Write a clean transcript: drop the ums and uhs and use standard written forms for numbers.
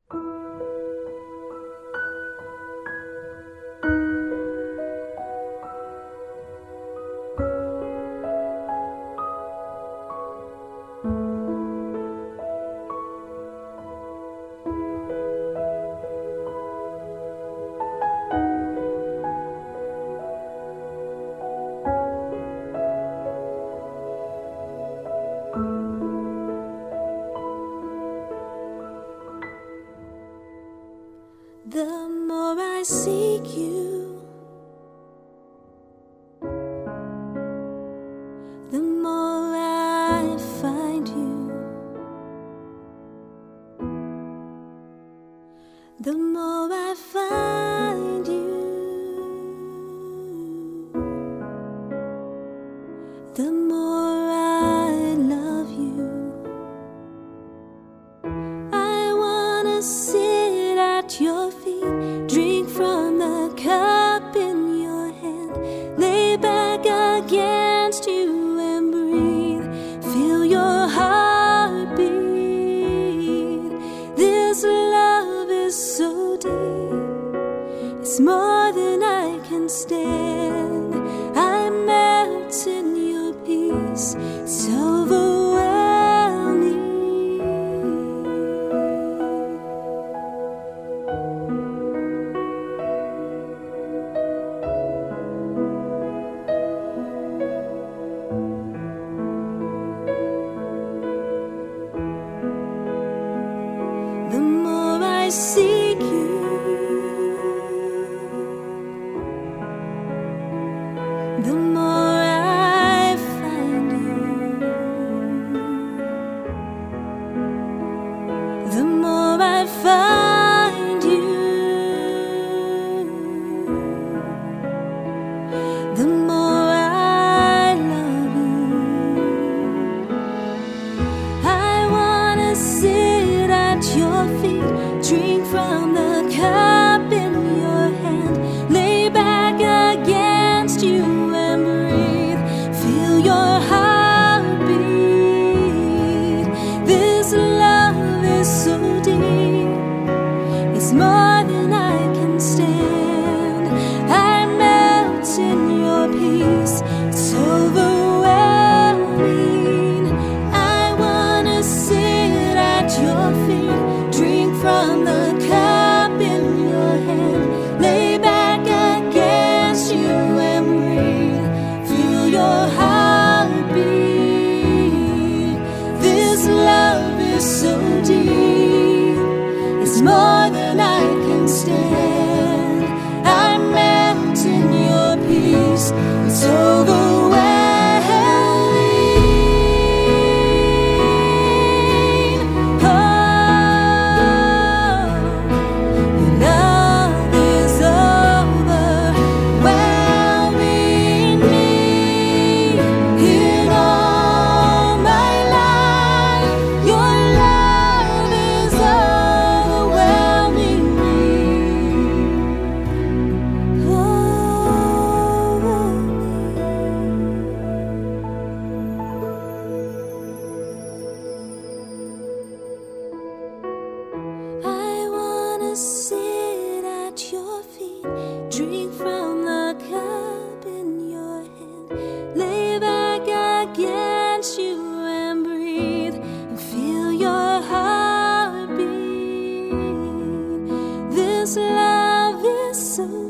The more I seek you, the more I find you. The more I find you, the more I love you. I wanna sit at your feet, drink from the cup in your hand, lay back against you and breathe, feel your heartbeat. This love is so deep, it's more than I can stand. I melt in your peace, it's overwhelming. The more I seek you, the more I find you. The more I find you, the more I love you. I wanna sit at your feet, drink from the cup in your hand, lay back against you and breathe, feel your heartbeat. This love is so deep, it's more than I can stand. I melt in your peace, it's overwhelming. I wanna sit at your feet, drink from the cup in your hand, lay back against you and breathe, feel your heartbeat. This love is so deep, it's more than I can stand. I melt in your peace, it's overwhelming. Sit at your feet, drink from the cup in your hand, lay back against you and breathe, and feel your heartbeat. This love is so